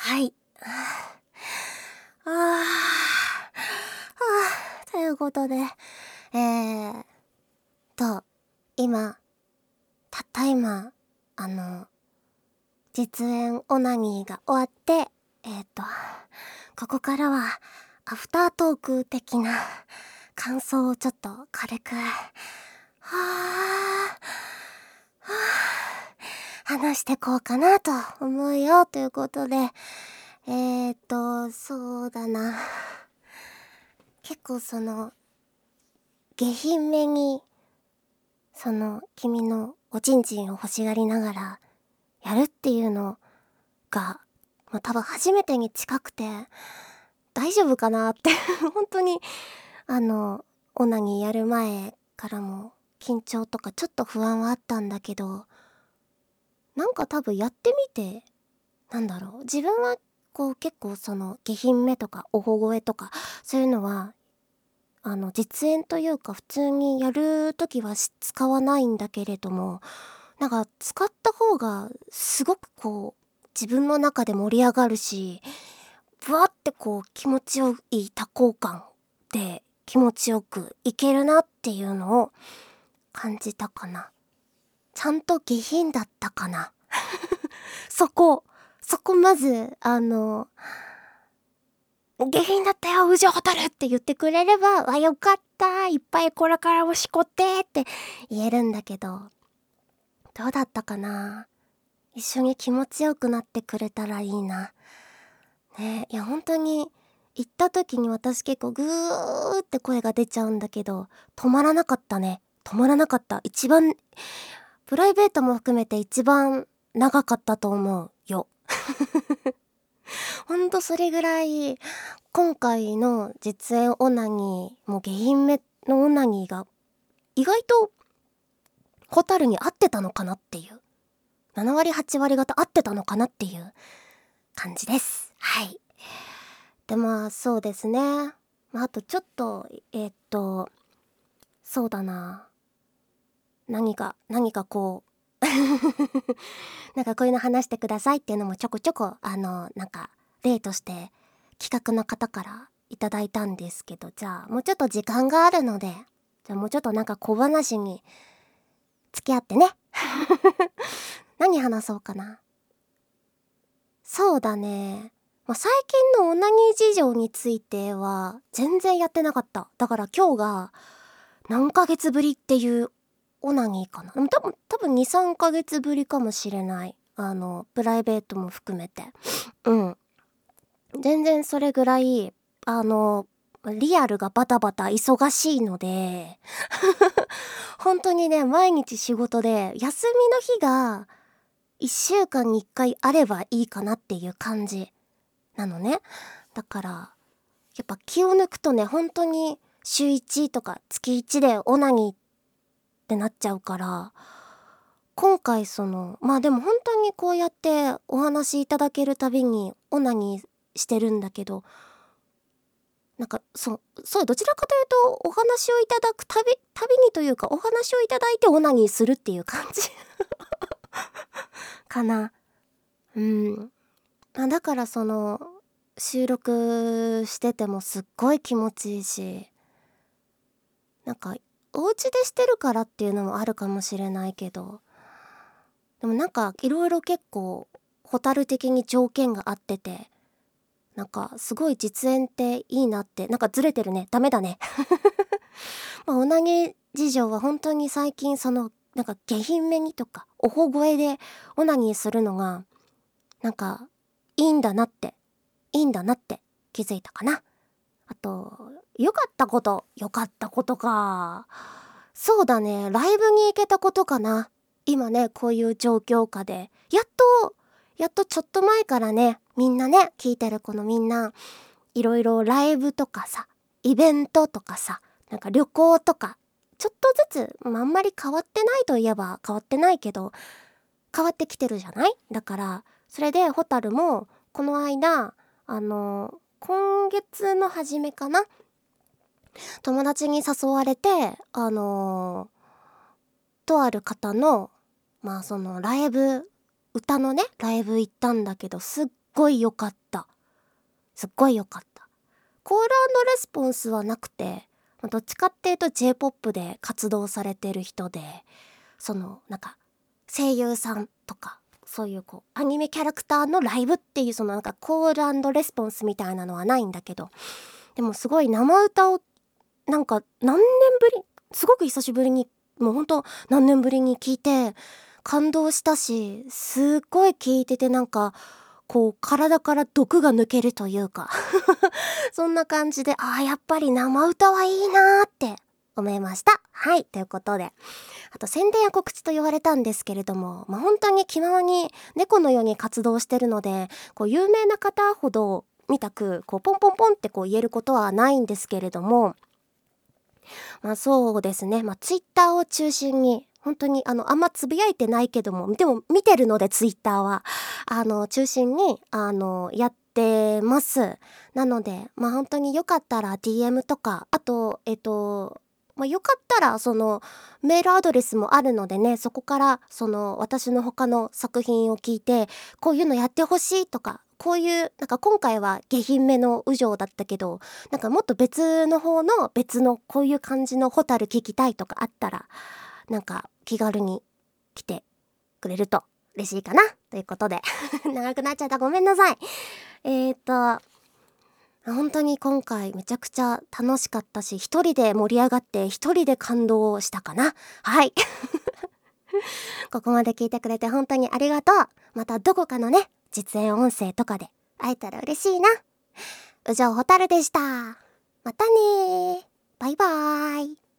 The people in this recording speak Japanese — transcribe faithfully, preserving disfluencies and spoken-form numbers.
はい。あーあーということで、えーと、今、たった今、あの、実演オナニーが終わって、えーと、ここからは、アフタートーク的な感想をちょっと軽く、はー、はー、話してこうかなと思うよということで、えーと、そうだな。結構その、下品めに、その、君のおちんちんを欲しがりながら、やるっていうのが、まあ、多分初めてに近くて、大丈夫かなって本当に、あの、オナニーやる前からも、緊張とかちょっと不安はあったんだけど、なんか多分やってみて、なんだろう、自分はこう結構その下品目とかおほ声とかそういうのはあの実演というか普通にやるときは使わないんだけれども、なんか使った方がすごくこう自分の中で盛り上がるし、ぶわってこう気持ちよい多幸感で気持ちよくいけるなっていうのを感じたかな。ちゃんと下品だったかな。そこそこまずあの下品だったよ宇治蛍って言ってくれれば、わよかったいっぱいこれからもしこってって言えるんだけど、どうだったかな。一緒に気持ちよくなってくれたらいいな。ねえ、いや本当に行った時に私結構グーって声が出ちゃうんだけど、止まらなかったね。止まらなかった。一番プライベートも含めて一番長かったと思うよ。ほんとそれぐらい今回の実演オナニーも下品めのオナニーが意外とホタルに合ってたのかなっていう、なな割はち割方合ってたのかなっていう感じです。はい。でまあそうですね、まあ、あとちょっとえーっとそうだな、何か何かこうなんかこういうの話してくださいっていうのもちょこちょこあのなんか例として企画の方からいただいたんですけど、じゃあもうちょっと時間があるので、じゃあもうちょっとなんか小話に付き合ってね。何話そうかな。そうだね、まあ、最近のオナニー事情については全然やってなかった。だから今日が何ヶ月ぶりっていうオナニーかな。でも多分多分にさんかげつぶりかもしれない。あのプライベートも含めて、うん全然それぐらいあのリアルがバタバタ忙しいので本当にね、毎日仕事で休みの日がいっしゅうかんにいっかいあればいいかなっていう感じなのね。だからやっぱ気を抜くとね、本当に週いちとか月いちでオナニーってなっちゃうから、今回そのまあでも本当にこうやってお話いただけるたびにオナニーしてるんだけど、なんかそうそうどちらかというとお話をいただくたびたびにというか、お話をいただいてオナニーするっていう感じかな。うんあだからその収録しててもすっごい気持ちいいし、なんかお家でしてるからっていうのもあるかもしれないけど、でもなんかいろいろ結構ホタル的に条件が合ってて、なんかすごい実演っていいなって。なんかずれてるね、ダメだねまあオナニー事情は本当に最近そのなんか下品めにとかおほ声でオナニーするのがなんかいいんだなっていいんだなって気づいたかな。あと良かったこと良かったことか、そうだね、ライブに行けたことかな。今ねこういう状況下でやっとやっとちょっと前からね、みんなね聞いてるこのみんないろいろライブとかさ、イベントとかさ、なんか旅行とかちょっとずつ、まあ、あんまり変わってないといえば変わってないけど変わってきてるじゃない。だからそれでホタルもこの間あの今月の初めかな、友達に誘われてあのとある方のまあそのライブ歌のねライブ行ったんだけど、すっごい良かった。すっごい良かった。コールアンドレスポンスはなくて、どっちかっていうと J-ポップ で活動されてる人で、そのなんか声優さんとかそういうこうアニメキャラクターのライブっていうそのなんかコールアンドレスポンスみたいなのはないんだけど、でもすごい生歌をなんか何年ぶり、すごく久しぶりに、もうほんと何年ぶりに聞いて感動したし、すっごい聞いててなんかこう体から毒が抜けるというかそんな感じで、ああやっぱり生歌はいいなーって思いました。はい、ということで、あと宣伝や告知と言われたんですけれども、まあ、本当に気ままに猫のように活動してるので、こう有名な方ほど見たくこうポンポンポンってこう言えることはないんですけれども、まあそうですね、まあツイッターを中心に本当にあのあんまつぶやいてないけども、でも見てるのでツイッターはあの中心にあのやってます。なのでまあ本当によかったら ディーエム とか、あとえっとまあ、よかったらそのメールアドレスもあるのでね、そこからその私の他の作品を聞いてこういうのやってほしいとか、こういうなんか今回は下品めの右上だったけど、なんかもっと別の方の別のこういう感じのホタル聞きたいとかあったら、なんか気軽に来てくれると嬉しいかなということで長くなっちゃった、ごめんなさい。えーと本当に今回めちゃくちゃ楽しかったし、一人で盛り上がって一人で感動したかな。はいここまで聞いてくれて本当にありがとう。またどこかのね実演音声とかで会えたら嬉しいな。宇上ホタルでした。またねー。バイバーイ。